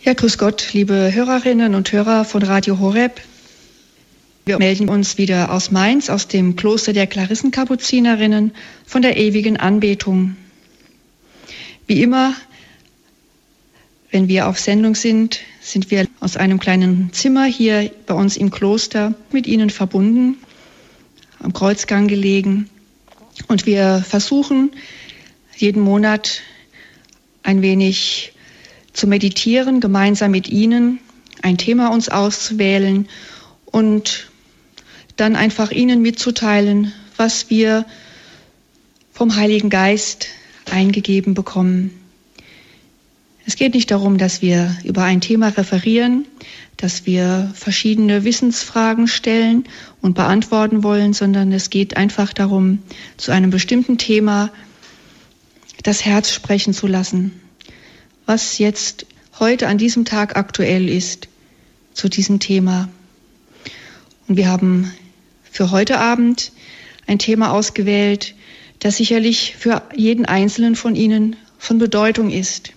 Ja, grüß Gott, liebe Hörerinnen und Hörer von Radio Horeb. Wir melden uns wieder aus Mainz, aus dem Kloster der Klarissenkapuzinerinnen, von der ewigen Anbetung. Wie immer, wenn wir auf Sendung sind, sind wir aus einem kleinen Zimmer hier bei uns im Kloster mit Ihnen verbunden, am Kreuzgang gelegen. Und wir versuchen, jeden Monat ein wenig zu meditieren, gemeinsam mit Ihnen, ein Thema uns auszuwählen und dann einfach Ihnen mitzuteilen, was wir vom Heiligen Geist eingegeben bekommen. Es geht nicht darum, dass wir über ein Thema referieren, dass wir verschiedene Wissensfragen stellen und beantworten wollen, sondern es geht einfach darum, zu einem bestimmten Thema das Herz sprechen zu lassen, was jetzt heute an diesem Tag aktuell ist zu diesem Thema. Und wir haben für heute Abend ein Thema ausgewählt, das sicherlich für jeden Einzelnen von Ihnen von Bedeutung ist.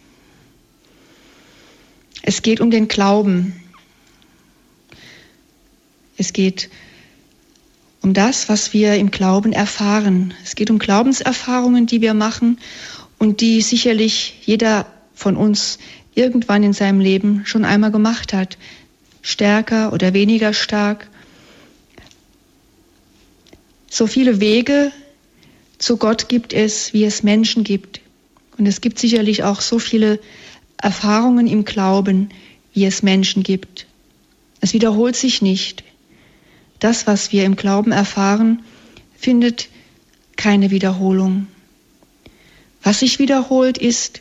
Es geht um den Glauben. Es geht um das, was wir im Glauben erfahren. Es geht um Glaubenserfahrungen, die wir machen und die sicherlich jeder von uns irgendwann in seinem Leben schon einmal gemacht hat, stärker oder weniger stark. So viele Wege zu Gott gibt es, wie es Menschen gibt. Und es gibt sicherlich auch so viele Erfahrungen im Glauben, wie es Menschen gibt. Es wiederholt sich nicht. Das, was wir im Glauben erfahren, findet keine Wiederholung. Was sich wiederholt, ist,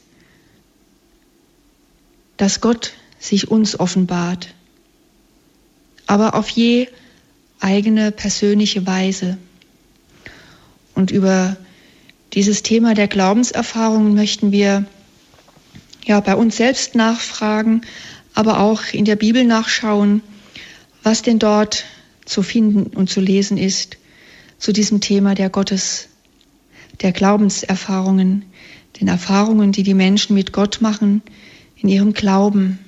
dass Gott sich uns offenbart, aber auf je eigene persönliche Weise. Und über dieses Thema der Glaubenserfahrungen möchten wir bei uns selbst nachfragen, aber auch in der Bibel nachschauen, was denn dort zu finden und zu lesen ist zu diesem Thema der Glaubenserfahrungen, den Erfahrungen, die die Menschen mit Gott machen, in ihrem Glauben.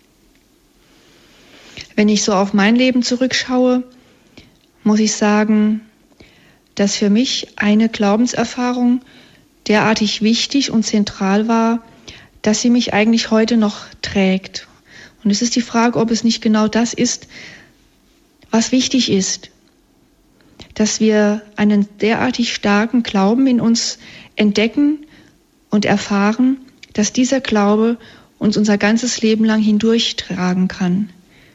Wenn ich so auf mein Leben zurückschaue, muss ich sagen, dass für mich eine Glaubenserfahrung derartig wichtig und zentral war, dass sie mich eigentlich heute noch trägt. Und es ist die Frage, ob es nicht genau das ist, was wichtig ist, dass wir einen derartig starken Glauben in uns entdecken und erfahren, dass dieser Glaube uns unser ganzes Leben lang hindurchtragen kann.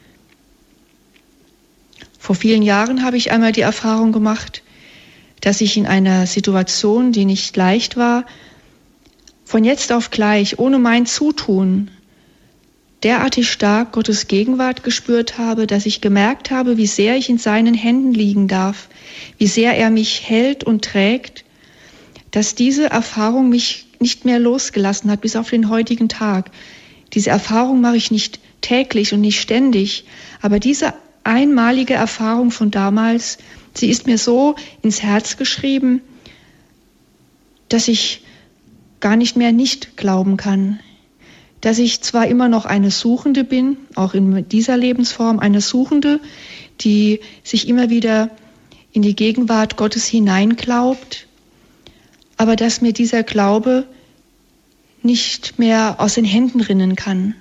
Vor vielen Jahren habe ich einmal die Erfahrung gemacht, dass ich in einer Situation, die nicht leicht war, von jetzt auf gleich, ohne mein Zutun, derartig stark Gottes Gegenwart gespürt habe, dass ich gemerkt habe, wie sehr ich in seinen Händen liegen darf, wie sehr er mich hält und trägt, dass diese Erfahrung mich nicht mehr losgelassen hat bis auf den heutigen Tag. Diese Erfahrung mache ich nicht täglich und nicht ständig, aber diese einmalige Erfahrung von damals, sie ist mir so ins Herz geschrieben, dass ich gar nicht mehr nicht glauben kann. Dass ich zwar immer noch eine Suchende bin, auch in dieser Lebensform eine Suchende, die sich immer wieder in die Gegenwart Gottes hineinglaubt, aber dass mir dieser Glaube nicht mehr aus den Händen rinnen kann.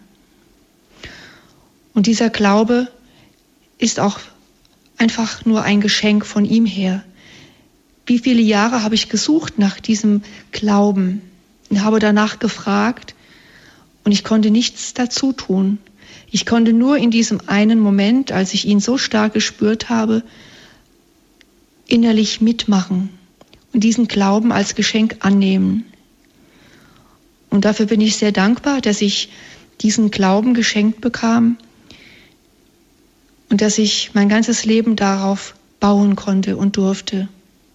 Und dieser Glaube ist auch einfach nur ein Geschenk von ihm her. Wie viele Jahre habe ich gesucht nach diesem Glauben und habe danach gefragt und ich konnte nichts dazu tun. Ich konnte nur in diesem einen Moment, als ich ihn so stark gespürt habe, innerlich mitmachen und diesen Glauben als Geschenk annehmen. Und dafür bin ich sehr dankbar, dass ich diesen Glauben geschenkt bekam und dass ich mein ganzes Leben darauf bauen konnte und durfte.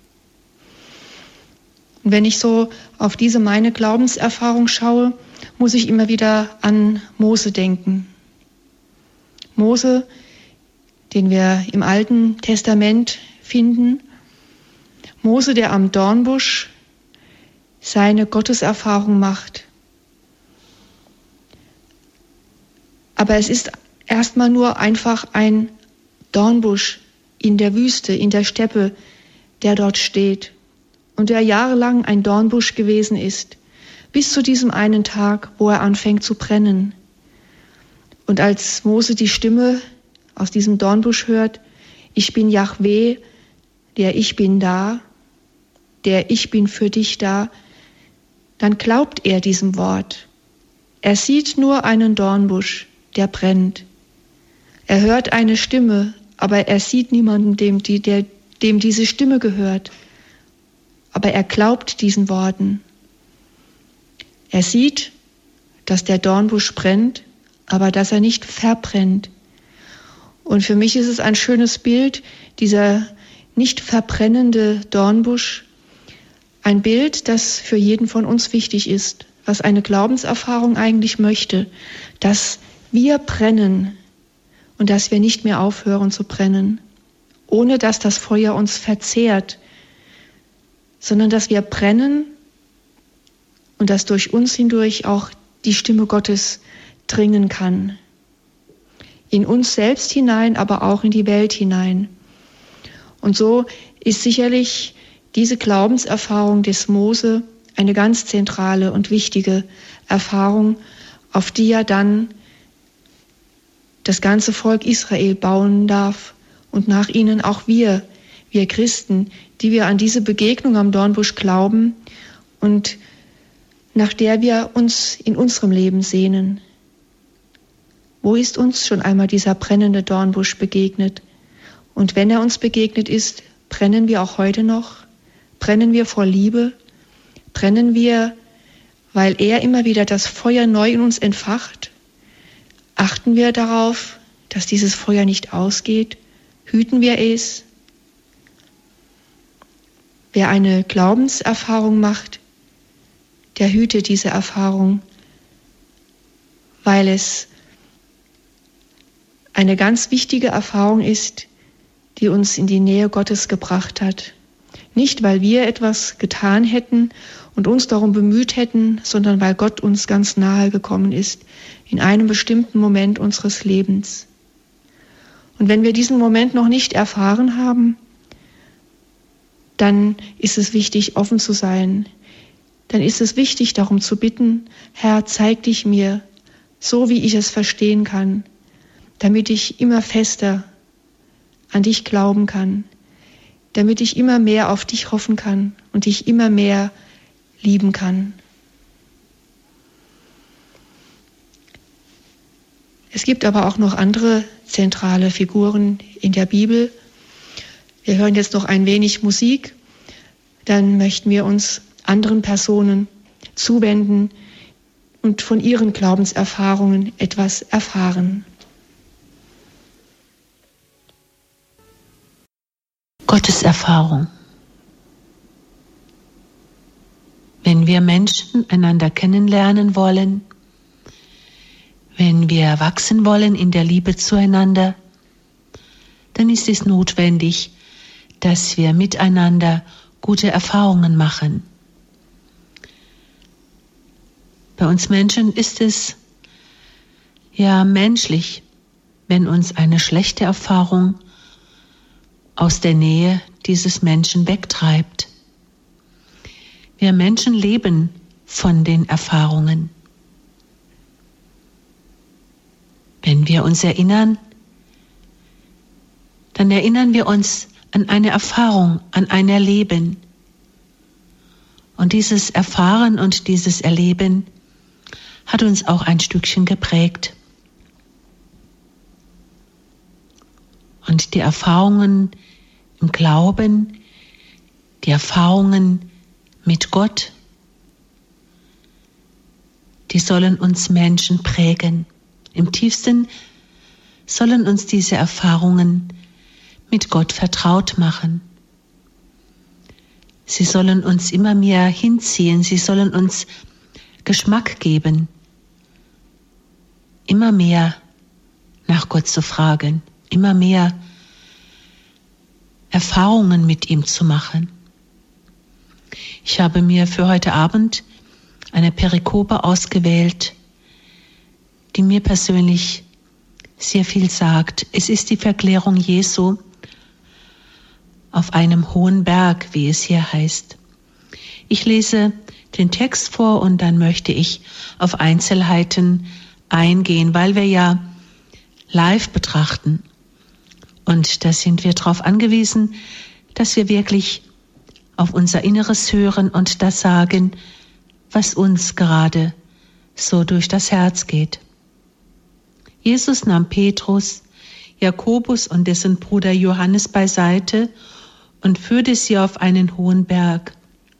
Und wenn ich so auf diese meine Glaubenserfahrung schaue, muss ich immer wieder an Mose denken. Mose, den wir im Alten Testament finden. Mose, der am Dornbusch seine Gotteserfahrung macht. Aber es ist erstmal nur einfach ein Dornbusch in der Wüste, in der Steppe, der dort steht und der jahrelang ein Dornbusch gewesen ist, bis zu diesem einen Tag, wo er anfängt zu brennen. Und als Mose die Stimme aus diesem Dornbusch hört, ich bin Jahweh, der ich bin da, der ich bin für dich da, dann glaubt er diesem Wort. Er sieht nur einen Dornbusch, der brennt. Er hört eine Stimme, aber er sieht niemanden, dem diese Stimme gehört. Aber er glaubt diesen Worten. Er sieht, dass der Dornbusch brennt, aber dass er nicht verbrennt. Und für mich ist es ein schönes Bild, dieser nicht verbrennende Dornbusch, ein Bild, das für jeden von uns wichtig ist, was eine Glaubenserfahrung eigentlich möchte, dass wir brennen und dass wir nicht mehr aufhören zu brennen, ohne dass das Feuer uns verzehrt, sondern dass wir brennen und dass durch uns hindurch auch die Stimme Gottes dringen kann. In uns selbst hinein, aber auch in die Welt hinein. Und so ist sicherlich diese Glaubenserfahrung des Mose eine ganz zentrale und wichtige Erfahrung, auf die ja dann das ganze Volk Israel bauen darf und nach ihnen auch wir Christen, die wir an diese Begegnung am Dornbusch glauben und nach der wir uns in unserem Leben sehnen. Wo ist uns schon einmal dieser brennende Dornbusch begegnet? Und wenn er uns begegnet ist, brennen wir auch heute noch? Brennen wir vor Liebe? Brennen wir, weil er immer wieder das Feuer neu in uns entfacht? Achten wir darauf, dass dieses Feuer nicht ausgeht? Hüten wir es? Wer eine Glaubenserfahrung macht, der hütet diese Erfahrung, weil es eine ganz wichtige Erfahrung ist, die uns in die Nähe Gottes gebracht hat. Nicht, weil wir etwas getan hätten und uns darum bemüht hätten, sondern weil Gott uns ganz nahe gekommen ist, in einem bestimmten Moment unseres Lebens. Und wenn wir diesen Moment noch nicht erfahren haben, dann ist es wichtig, offen zu sein. Dann ist es wichtig, darum zu bitten, Herr, zeig dich mir, so wie ich es verstehen kann, damit ich immer fester an dich glauben kann, damit ich immer mehr auf dich hoffen kann und dich immer mehr lieben kann. Es gibt aber auch noch andere zentrale Figuren in der Bibel. Wir hören jetzt noch ein wenig Musik, dann möchten wir uns anderen Personen zuwenden und von ihren Glaubenserfahrungen etwas erfahren. Gottes Erfahrung. Wenn wir Menschen einander kennenlernen wollen, wenn wir wachsen wollen in der Liebe zueinander, dann ist es notwendig, dass wir miteinander gute Erfahrungen machen. Bei uns Menschen ist es ja menschlich, wenn uns eine schlechte Erfahrung aus der Nähe dieses Menschen wegtreibt. Wir Menschen leben von den Erfahrungen. Wenn wir uns erinnern, dann erinnern wir uns an eine Erfahrung, an ein Erleben. Und dieses Erfahren und dieses Erleben hat uns auch ein Stückchen geprägt. Und die Erfahrungen im Glauben, die Erfahrungen mit Gott, die sollen uns Menschen prägen. Im tiefsten sollen uns diese Erfahrungen mit Gott vertraut machen. Sie sollen uns immer mehr hinziehen, sie sollen uns Geschmack geben, immer mehr nach Gott zu fragen, immer mehr Erfahrungen mit ihm zu machen. Ich habe mir für heute Abend eine Perikope ausgewählt, die mir persönlich sehr viel sagt. Es ist die Verklärung Jesu auf einem hohen Berg, wie es hier heißt. Ich lese den Text vor und dann möchte ich auf Einzelheiten eingehen, weil wir ja live betrachten. Und da sind wir darauf angewiesen, dass wir wirklich auf unser Inneres hören und das sagen, was uns gerade so durch das Herz geht. Jesus nahm Petrus, Jakobus und dessen Bruder Johannes beiseite und führte sie auf einen hohen Berg.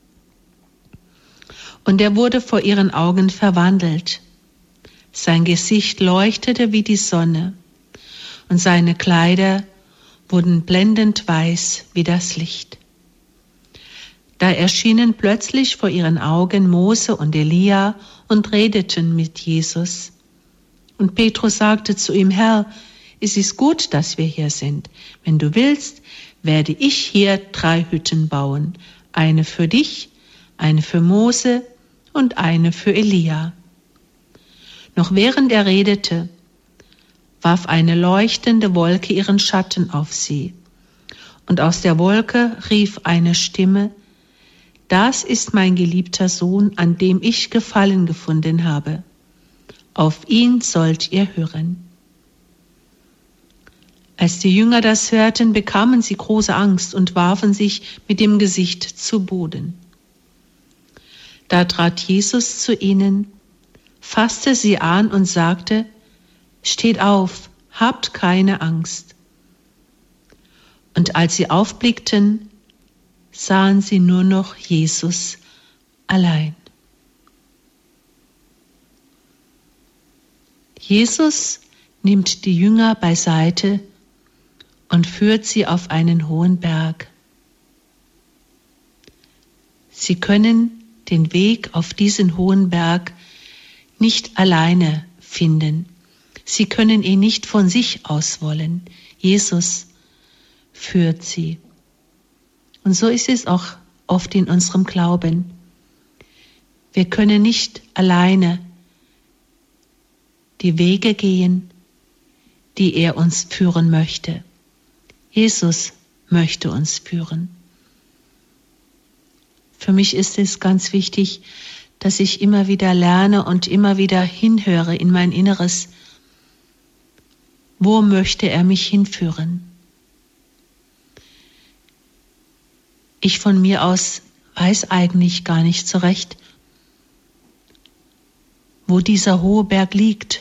Und er wurde vor ihren Augen verwandelt. Sein Gesicht leuchtete wie die Sonne und seine Kleider wurden blendend weiß wie das Licht. Da erschienen plötzlich vor ihren Augen Mose und Elia und redeten mit Jesus. Und Petrus sagte zu ihm: Herr, es ist gut, dass wir hier sind. Wenn du willst, werde ich hier 3 Hütten bauen. Eine für dich, eine für Mose und eine für Elia. Noch während er redete, warf eine leuchtende Wolke ihren Schatten auf sie. Und aus der Wolke rief eine Stimme: Das ist mein geliebter Sohn, an dem ich Gefallen gefunden habe. Auf ihn sollt ihr hören. Als die Jünger das hörten, bekamen sie große Angst und warfen sich mit dem Gesicht zu Boden. Da trat Jesus zu ihnen, fasste sie an und sagte: Steht auf, habt keine Angst. Und als sie aufblickten, sahen sie nur noch Jesus allein. Jesus nimmt die Jünger beiseite und führt sie auf einen hohen Berg. Sie können den Weg auf diesen hohen Berg nicht alleine finden. Sie können ihn nicht von sich aus wollen. Jesus führt sie. Und so ist es auch oft in unserem Glauben. Wir können nicht alleine die Wege gehen, die er uns führen möchte. Jesus möchte uns führen. Für mich ist es ganz wichtig, dass ich immer wieder lerne und immer wieder hinhöre in mein Inneres. Wo möchte er mich hinführen? Ich von mir aus weiß eigentlich gar nicht so recht, wo dieser hohe Berg liegt,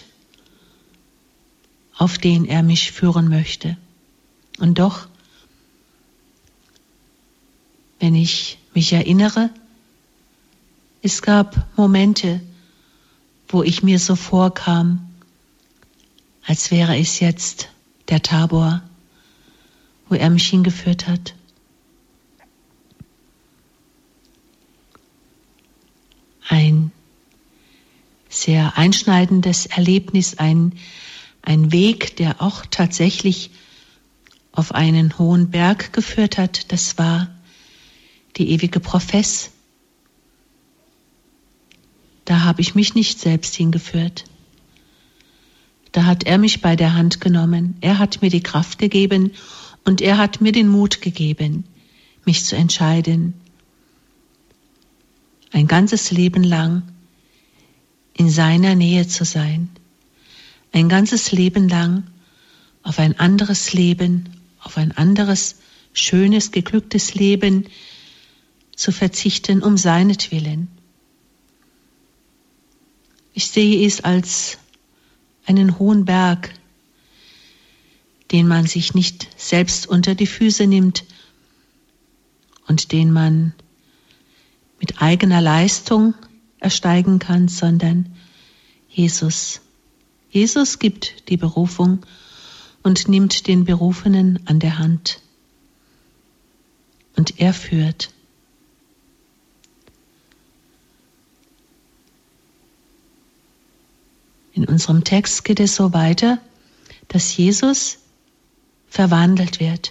auf den er mich führen möchte. Und doch, wenn ich mich erinnere, es gab Momente, wo ich mir so vorkam, als wäre es jetzt der Tabor, wo er mich hingeführt hat. Ein sehr einschneidendes Erlebnis, ein Weg, der auch tatsächlich auf einen hohen Berg geführt hat, das war die ewige Profess. Da habe ich mich nicht selbst hingeführt. Da hat er mich bei der Hand genommen. Er hat mir die Kraft gegeben und er hat mir den Mut gegeben, mich zu entscheiden, ein ganzes Leben lang in seiner Nähe zu sein, ein ganzes Leben lang auf ein anderes Leben, auf ein anderes, schönes, geglücktes Leben zu verzichten um seinetwillen. Ich sehe es als einen hohen Berg, den man sich nicht selbst unter die Füße nimmt und den man mit eigener Leistung ersteigen kann, sondern Jesus. Jesus gibt die Berufung und nimmt den Berufenen an der Hand. Und er führt. In unserem Text geht es so weiter, dass Jesus verwandelt wird.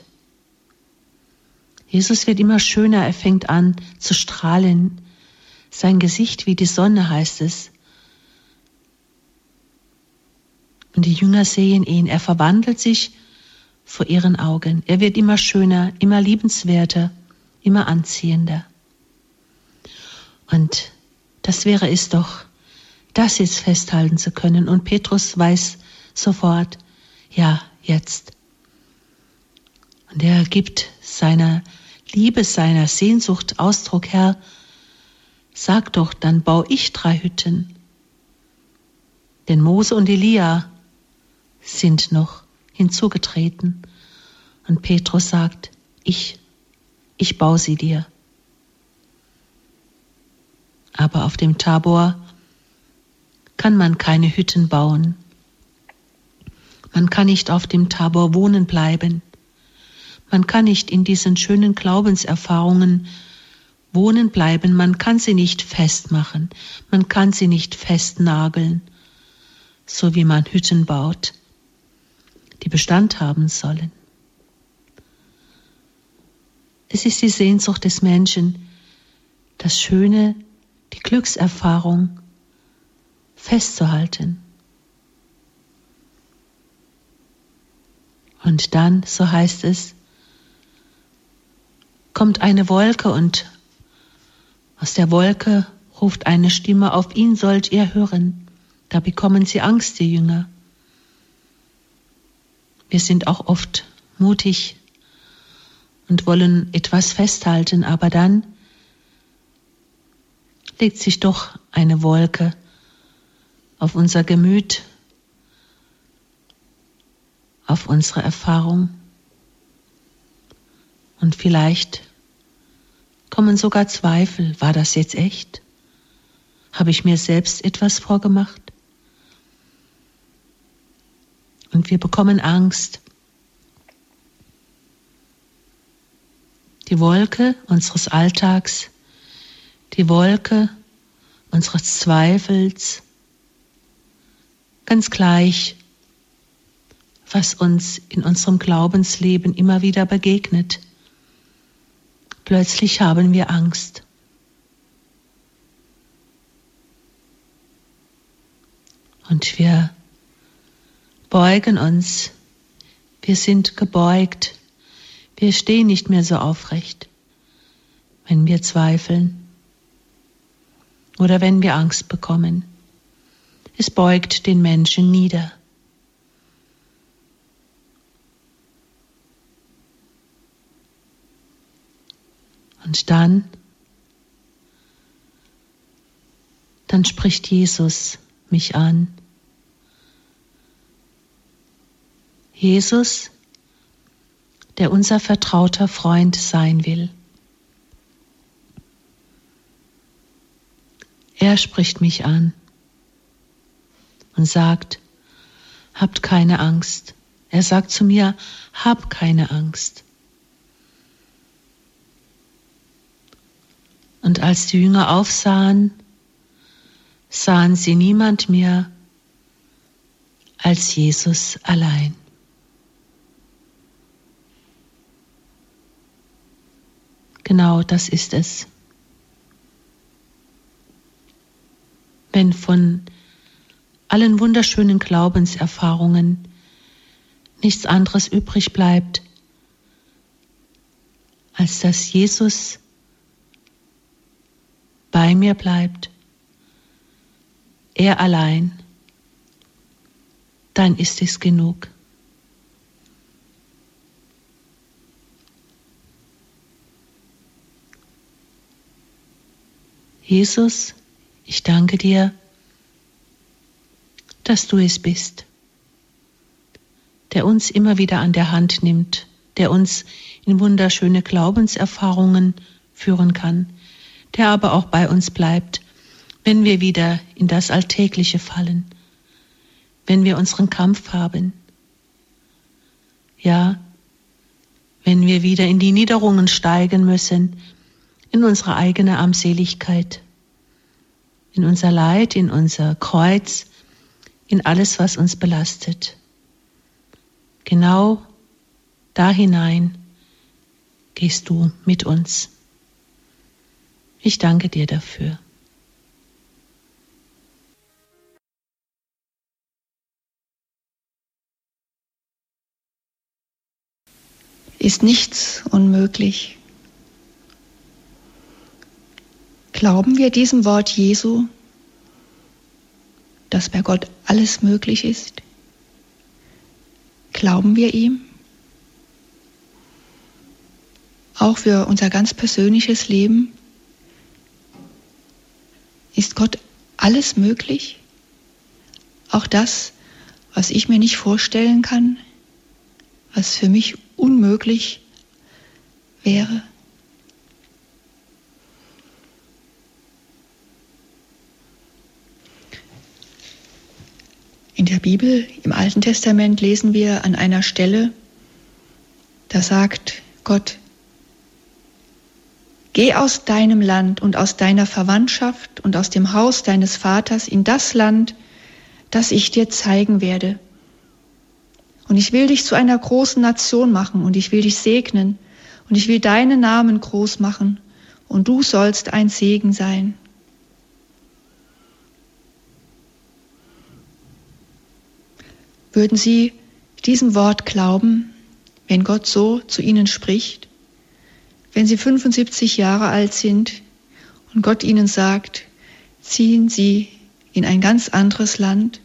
Jesus wird immer schöner, er fängt an zu strahlen. Sein Gesicht wie die Sonne, heißt es. Und die Jünger sehen ihn, er verwandelt sich vor ihren Augen. Er wird immer schöner, immer liebenswerter, immer anziehender. Und das wäre es doch, das jetzt festhalten zu können. Und Petrus weiß sofort, ja, jetzt. Und er gibt seiner Liebe, seiner Sehnsucht Ausdruck, Herr, sag doch, dann baue ich 3 Hütten. Denn Mose und Elia sind noch hinzugetreten. Und Petrus sagt, ich baue sie dir. Aber auf dem Tabor kann man keine Hütten bauen. Man kann nicht auf dem Tabor wohnen bleiben. Man kann nicht in diesen schönen Glaubenserfahrungen wohnen bleiben. Man kann sie nicht festmachen. Man kann sie nicht festnageln, so wie man Hütten baut, die Bestand haben sollen. Es ist die Sehnsucht des Menschen, das Schöne, die Glückserfahrung festzuhalten. Und dann, so heißt es, kommt eine Wolke und aus der Wolke ruft eine Stimme, auf ihn sollt ihr hören. Da bekommen sie Angst, die Jünger. Wir sind auch oft mutig und wollen etwas festhalten, aber dann legt sich doch eine Wolke auf unser Gemüt, auf unsere Erfahrung. Und vielleicht kommen sogar Zweifel. War das jetzt echt? Habe ich mir selbst etwas vorgemacht? Und wir bekommen Angst. Die Wolke unseres Alltags, die Wolke unseres Zweifels, ganz gleich, was uns in unserem Glaubensleben immer wieder begegnet. Plötzlich haben wir Angst. Und wir beugen uns. Wir sind gebeugt. Wir stehen nicht mehr so aufrecht, wenn wir zweifeln oder wenn wir Angst bekommen. Es beugt den Menschen nieder. Und dann spricht Jesus mich an. Jesus, der unser vertrauter Freund sein will. Er spricht mich an und sagt, habt keine Angst. Er sagt zu mir, hab keine Angst. Und als die Jünger aufsahen, sahen sie niemand mehr als Jesus allein. Genau das ist es. Wenn von allen wunderschönen Glaubenserfahrungen nichts anderes übrig bleibt, als dass Jesus bei mir bleibt, er allein, dann ist es genug. Jesus, ich danke dir, dass du es bist, der uns immer wieder an der Hand nimmt, der uns in wunderschöne Glaubenserfahrungen führen kann, der aber auch bei uns bleibt, wenn wir wieder in das Alltägliche fallen, wenn wir unseren Kampf haben, ja, wenn wir wieder in die Niederungen steigen müssen, in unsere eigene Armseligkeit, in unser Leid, in unser Kreuz, in alles, was uns belastet. Genau da hinein gehst du mit uns. Ich danke dir dafür. ist nichts unmöglich. Glauben wir diesem Wort Jesu, dass bei Gott alles möglich ist? Glauben wir ihm? Auch für unser ganz persönliches Leben ist Gott alles möglich? Auch das, was ich mir nicht vorstellen kann, was für mich unmöglich wäre? In der Bibel, im Alten Testament, lesen wir an einer Stelle, da sagt Gott: Geh aus deinem Land und aus deiner Verwandtschaft und aus dem Haus deines Vaters in das Land, das ich dir zeigen werde. Und ich will dich zu einer großen Nation machen und ich will dich segnen und ich will deinen Namen groß machen und du sollst ein Segen sein. Würden Sie diesem Wort glauben, wenn Gott so zu Ihnen spricht? Wenn Sie 75 Jahre alt sind und Gott Ihnen sagt, ziehen Sie in ein ganz anderes Land,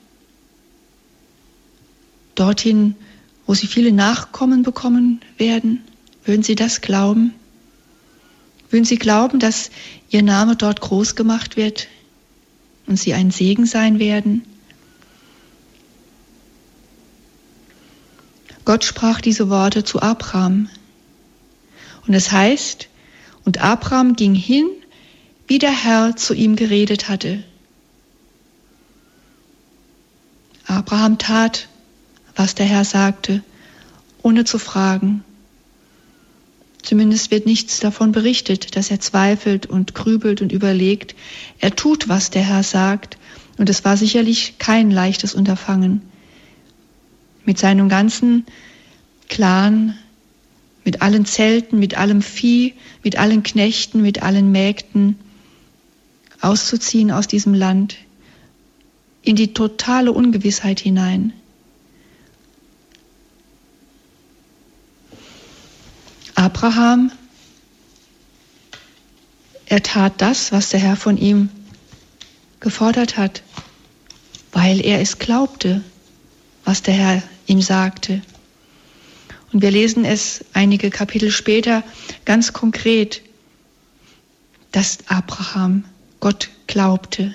dorthin, wo Sie viele Nachkommen bekommen werden, würden Sie das glauben? Würden Sie glauben, dass Ihr Name dort groß gemacht wird und Sie ein Segen sein werden? Gott sprach diese Worte zu Abraham. Und es heißt, und Abraham ging hin, wie der Herr zu ihm geredet hatte. Abraham tat, was der Herr sagte, ohne zu fragen. Zumindest wird nichts davon berichtet, dass er zweifelt und grübelt und überlegt. Er tut, was der Herr sagt, und es war sicherlich kein leichtes Unterfangen. Mit seinem ganzen Clan, mit allen Zelten, mit allem Vieh, mit allen Knechten, mit allen Mägden auszuziehen aus diesem Land in die totale Ungewissheit hinein. Abraham, er tat das, was der Herr von ihm gefordert hat, weil er es glaubte, was der Herr ihm sagte. Und wir lesen es einige Kapitel später ganz konkret, dass Abraham Gott glaubte.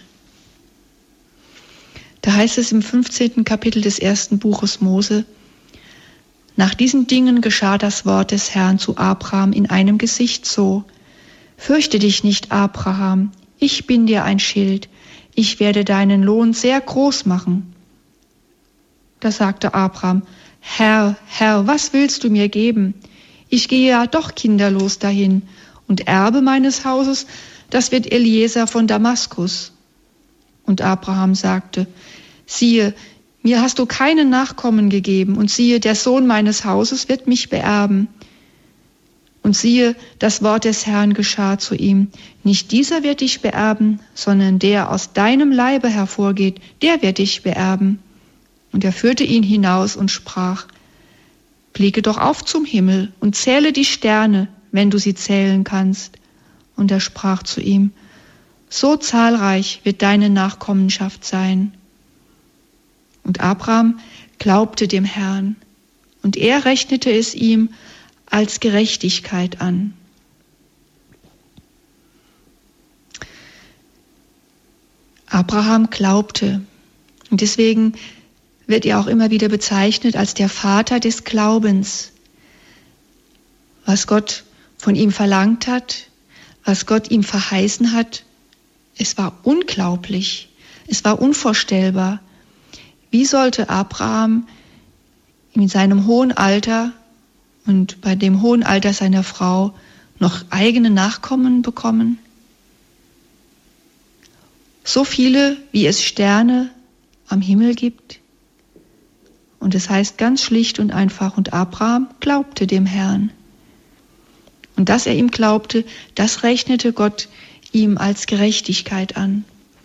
Da heißt es im 15. Kapitel des 1. Buches Mose: Nach diesen Dingen geschah das Wort des Herrn zu Abraham in einem Gesicht so: Fürchte dich nicht, Abraham, ich bin dir ein Schild, ich werde deinen Lohn sehr groß machen. Da sagte Abraham: Herr, Herr, was willst du mir geben? Ich gehe ja doch kinderlos dahin, und Erbe meines Hauses, das wird Eliezer von Damaskus. Und Abraham sagte: Siehe, mir hast du keinen Nachkommen gegeben, und siehe, der Sohn meines Hauses wird mich beerben. Und siehe, das Wort des Herrn geschah zu ihm: Nicht dieser wird dich beerben, sondern der aus deinem Leibe hervorgeht, der wird dich beerben. Und er führte ihn hinaus und sprach: Blicke doch auf zum Himmel und zähle die Sterne, wenn du sie zählen kannst. Und er sprach zu ihm: So zahlreich wird deine Nachkommenschaft sein. Und Abraham glaubte dem Herrn, und er rechnete es ihm als Gerechtigkeit an. Abraham glaubte, und deswegen wird er auch immer wieder bezeichnet als der Vater des Glaubens. Was Gott von ihm verlangt hat, was Gott ihm verheißen hat, es war unglaublich, es war unvorstellbar. Wie sollte Abraham in seinem hohen Alter und bei dem hohen Alter seiner Frau noch eigene Nachkommen bekommen? So viele, wie es Sterne am Himmel gibt. Und es heißt ganz schlicht und einfach, und Abraham glaubte dem Herrn. Und dass er ihm glaubte, das rechnete Gott ihm als Gerechtigkeit an.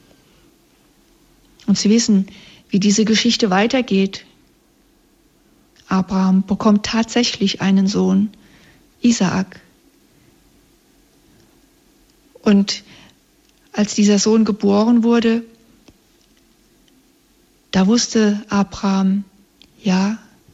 Und Sie wissen, wie diese Geschichte weitergeht. Abraham bekommt tatsächlich einen Sohn, Isaak. Und als dieser Sohn geboren wurde, da wusste Abraham, ja,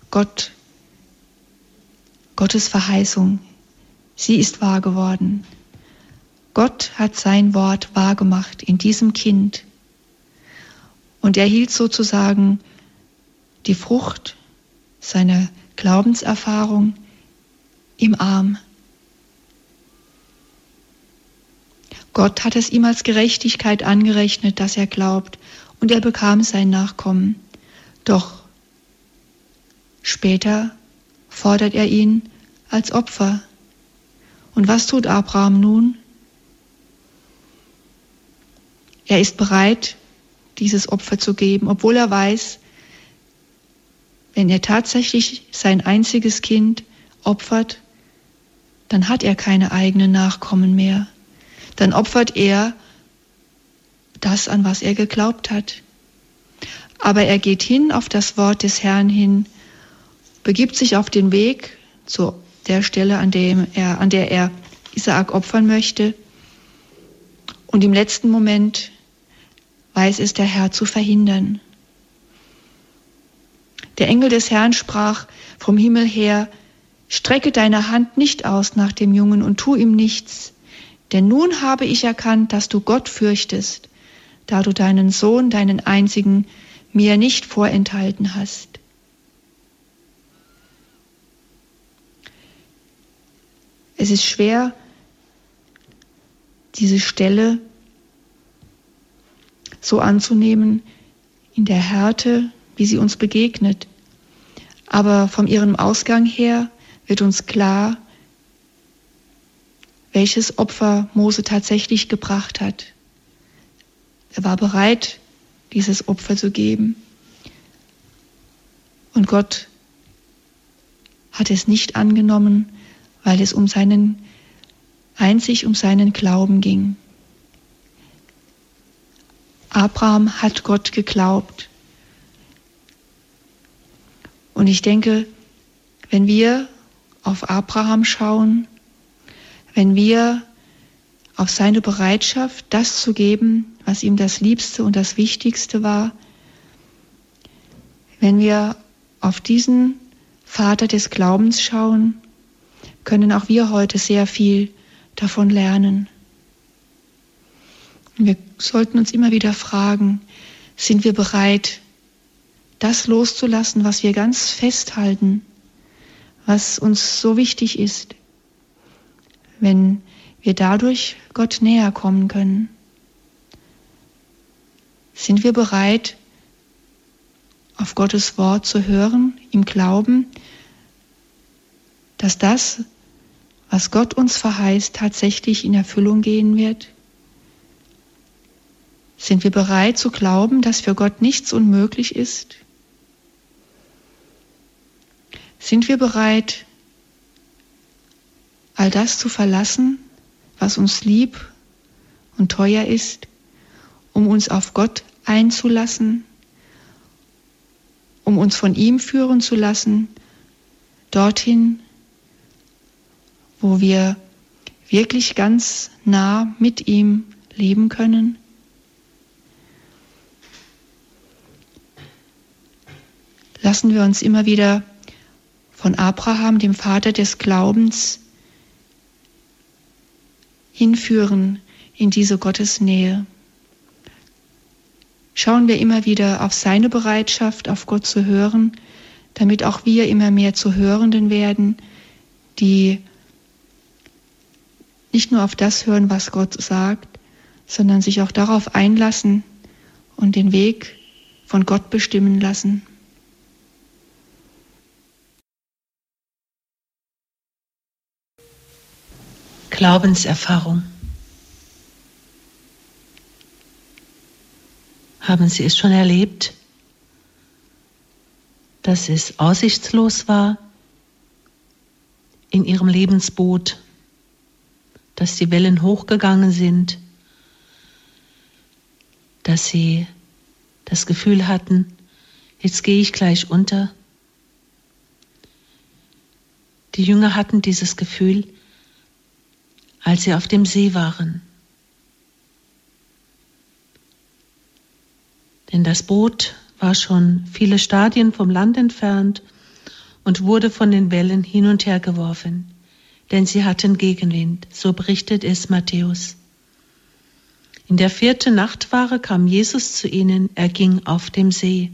Gottes Verheißung, sie ist wahr geworden. Gott hat sein Wort wahrgemacht in diesem Kind. Und er hielt sozusagen die Frucht seiner Glaubenserfahrung im Arm. Gott hat es ihm als Gerechtigkeit angerechnet, dass er glaubt, und er bekam sein Nachkommen. Doch später fordert er ihn als Opfer. Und was tut Abraham nun? Er ist bereit, dieses Opfer zu geben, obwohl er weiß, wenn er tatsächlich sein einziges Kind opfert, dann hat er keine eigenen Nachkommen mehr. Dann opfert er das, an was er geglaubt hat. Aber er geht hin auf das Wort des Herrn hin, begibt sich auf den Weg zu der Stelle, an der er Isaak opfern möchte. Und im letzten Moment weiß es der Herr zu verhindern. Der Engel des Herrn sprach vom Himmel her: Strecke deine Hand nicht aus nach dem Jungen und tu ihm nichts, denn nun habe ich erkannt, dass du Gott fürchtest, da du deinen Sohn, deinen einzigen, mir nicht vorenthalten hast. Es ist schwer, diese Stelle so anzunehmen in der Härte, wie sie uns begegnet. Aber von ihrem Ausgang her wird uns klar, welches Opfer Mose tatsächlich gebracht hat. Er war bereit, dieses Opfer zu geben. Und Gott hat es nicht angenommen, weil es einzig um seinen Glauben ging. Abraham hat Gott geglaubt. Und ich denke, wenn wir auf Abraham schauen, wenn wir auf seine Bereitschaft, das zu geben, was ihm das Liebste und das Wichtigste war, wenn wir auf diesen Vater des Glaubens schauen, können auch wir heute sehr viel davon lernen. Und wir sollten uns immer wieder fragen, sind wir bereit, das loszulassen, was wir ganz festhalten, was uns so wichtig ist, wenn wir dadurch Gott näher kommen können? Sind wir bereit, auf Gottes Wort zu hören, im Glauben, dass das, was Gott uns verheißt, tatsächlich in Erfüllung gehen wird? Sind wir bereit zu glauben, dass für Gott nichts unmöglich ist? Sind wir bereit, all das zu verlassen, was uns lieb und teuer ist, um uns auf Gott einzulassen, um uns von ihm führen zu lassen, dorthin, wo wir wirklich ganz nah mit ihm leben können? Lassen wir uns immer wieder von Abraham, dem Vater des Glaubens, hinführen in diese Gottesnähe. Schauen wir immer wieder auf seine Bereitschaft, auf Gott zu hören, damit auch wir immer mehr zu Hörenden werden, die nicht nur auf das hören, was Gott sagt, sondern sich auch darauf einlassen und den Weg von Gott bestimmen lassen. Glaubenserfahrung. Haben Sie es schon erlebt, dass es aussichtslos war in Ihrem Lebensboot, dass die Wellen hochgegangen sind, dass Sie das Gefühl hatten, jetzt gehe ich gleich unter? Die Jünger hatten dieses Gefühl, als sie auf dem See waren. Denn das Boot war schon viele Stadien vom Land entfernt und wurde von den Wellen hin und her geworfen, denn sie hatten Gegenwind, so berichtet es Matthäus. In der 4. Nachtwache kam Jesus zu ihnen, er ging auf dem See.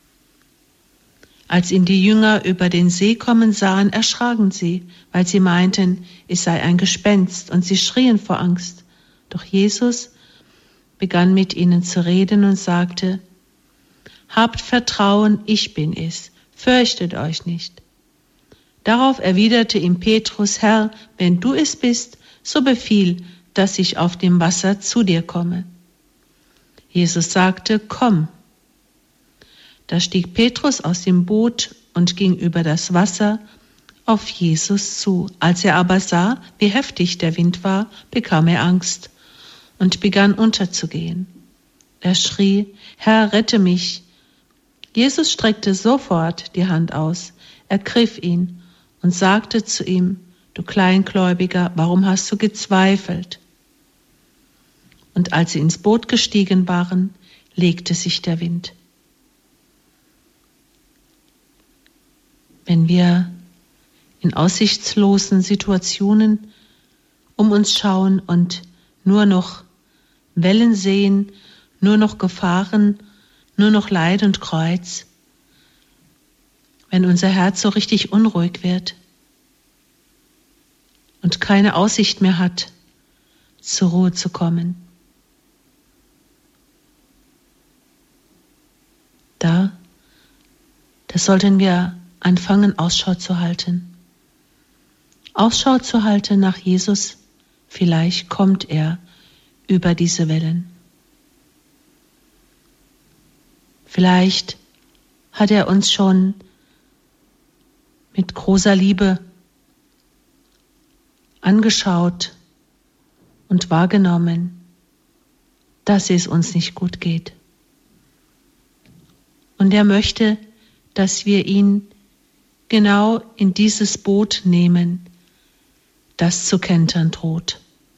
Als ihn die Jünger über den See kommen sahen, erschraken sie, weil sie meinten, es sei ein Gespenst, und sie schrien vor Angst. Doch Jesus begann mit ihnen zu reden und sagte: Habt Vertrauen, ich bin es, fürchtet euch nicht. Darauf erwiderte ihm Petrus: Herr, wenn du es bist, so befiehl, dass ich auf dem Wasser zu dir komme. Jesus sagte: Komm. Da stieg Petrus aus dem Boot und ging über das Wasser auf Jesus zu. Als er aber sah, wie heftig der Wind war, bekam er Angst und begann unterzugehen. Er schrie: Herr, rette mich! Jesus streckte sofort die Hand aus, ergriff ihn und sagte zu ihm: Du Kleingläubiger, warum hast du gezweifelt? Und als sie ins Boot gestiegen waren, legte sich der Wind. Wenn wir in aussichtslosen Situationen um uns schauen und nur noch Wellen sehen, nur noch Gefahren, nur noch Leid und Kreuz, wenn unser Herz so richtig unruhig wird und keine Aussicht mehr hat, zur Ruhe zu kommen, da sollten wir anfangen, Ausschau zu halten. Ausschau zu halten nach Jesus, vielleicht kommt er über diese Wellen. Vielleicht hat er uns schon mit großer Liebe angeschaut und wahrgenommen, dass es uns nicht gut geht. Und er möchte, dass wir ihn genau in dieses Boot nehmen, das zu kentern droht.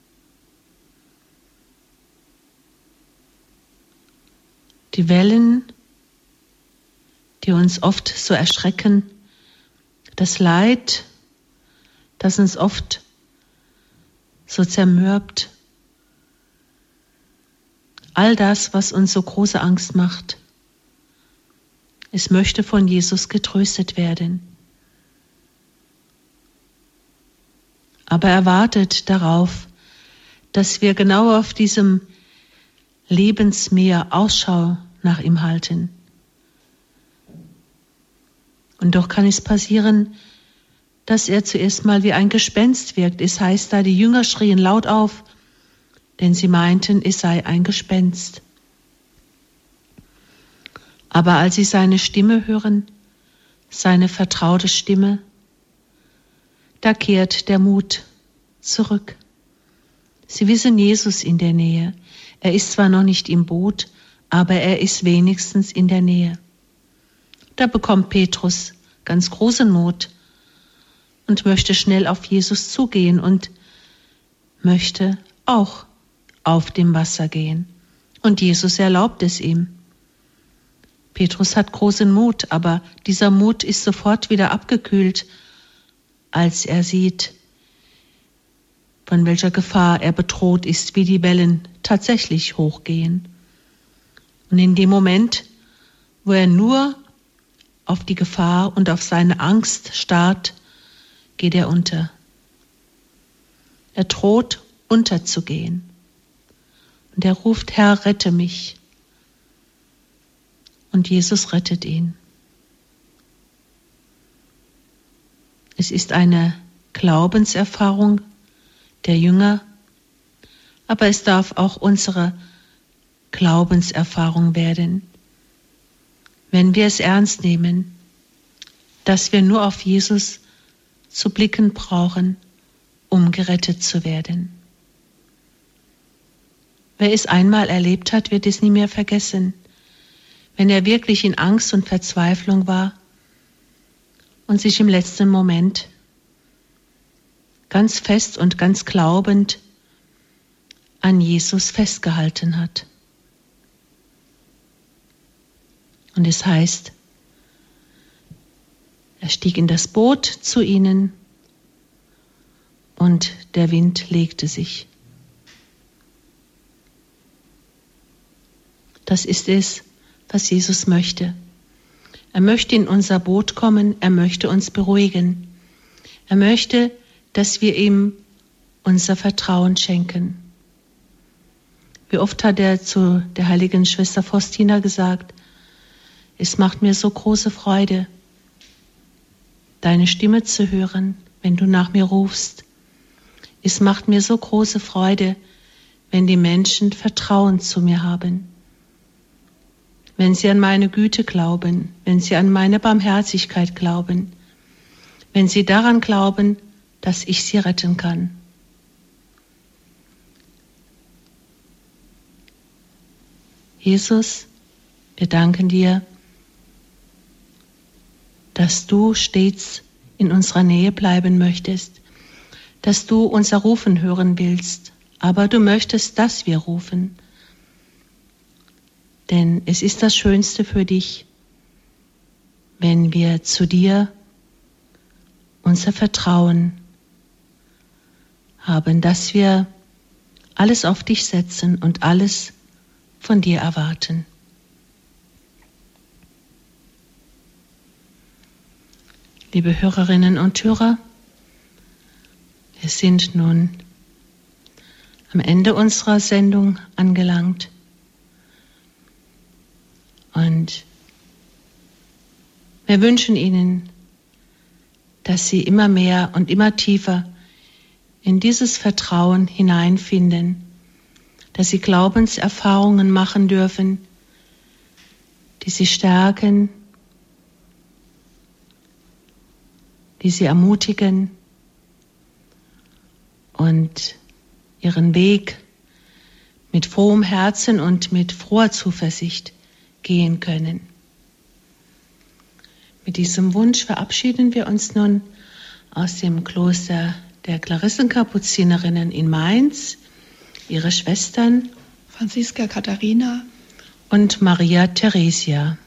Die Wellen, die uns oft so erschrecken, das Leid, das uns oft so zermürbt, all das, was uns so große Angst macht, es möchte von Jesus getröstet werden. Aber er wartet darauf, dass wir genau auf diesem Lebensmeer Ausschau nach ihm halten. Und doch kann es passieren, dass er zuerst mal wie ein Gespenst wirkt. Es heißt da, die Jünger schrien laut auf, denn sie meinten, es sei ein Gespenst. Aber als sie seine Stimme hören, seine vertraute Stimme, da kehrt der Mut zurück. Sie wissen Jesus in der Nähe. Er ist zwar noch nicht im Boot, aber er ist wenigstens in der Nähe. Da bekommt Petrus ganz große Not und möchte schnell auf Jesus zugehen und möchte auch auf dem Wasser gehen. Und Jesus erlaubt es ihm. Petrus hat großen Mut, aber dieser Mut ist sofort wieder abgekühlt, als er sieht, von welcher Gefahr er bedroht ist, wie die Wellen tatsächlich hochgehen. Und in dem Moment, wo er nur auf die Gefahr und auf seine Angst starrt, geht er unter. Er droht unterzugehen. Und er ruft: Herr, rette mich. Und Jesus rettet ihn. Es ist eine Glaubenserfahrung der Jünger, aber es darf auch unsere Glaubenserfahrung werden, wenn wir es ernst nehmen, dass wir nur auf Jesus zu blicken brauchen, um gerettet zu werden. Wer es einmal erlebt hat, wird es nie mehr vergessen, wenn er wirklich in Angst und Verzweiflung war und sich im letzten Moment ganz fest und ganz glaubend an Jesus festgehalten hat. Und es heißt, er stieg in das Boot zu ihnen und der Wind legte sich. Das ist es, was Jesus möchte. Er möchte in unser Boot kommen, er möchte uns beruhigen. Er möchte, dass wir ihm unser Vertrauen schenken. Wie oft hat er zu der heiligen Schwester Faustina gesagt, es macht mir so große Freude, deine Stimme zu hören, wenn du nach mir rufst. Es macht mir so große Freude, wenn die Menschen Vertrauen zu mir haben. Wenn sie an meine Güte glauben, wenn sie an meine Barmherzigkeit glauben, wenn sie daran glauben, dass ich sie retten kann. Jesus, wir danken dir, dass du stets in unserer Nähe bleiben möchtest, dass du unser Rufen hören willst, aber du möchtest, dass wir rufen. Denn es ist das Schönste für dich, wenn wir zu dir unser Vertrauen haben, dass wir alles auf dich setzen und alles von dir erwarten. Liebe Hörerinnen und Hörer, wir sind nun am Ende unserer Sendung angelangt. Und wir wünschen Ihnen, dass Sie immer mehr und immer tiefer in dieses Vertrauen hineinfinden, dass Sie Glaubenserfahrungen machen dürfen, die Sie stärken, die Sie ermutigen und Ihren Weg mit frohem Herzen und mit froher Zuversicht gehen können. Mit diesem Wunsch verabschieden wir uns nun aus dem Kloster der Klarissenkapuzinerinnen in Mainz, ihre Schwestern Franziska Katharina und Maria Theresia.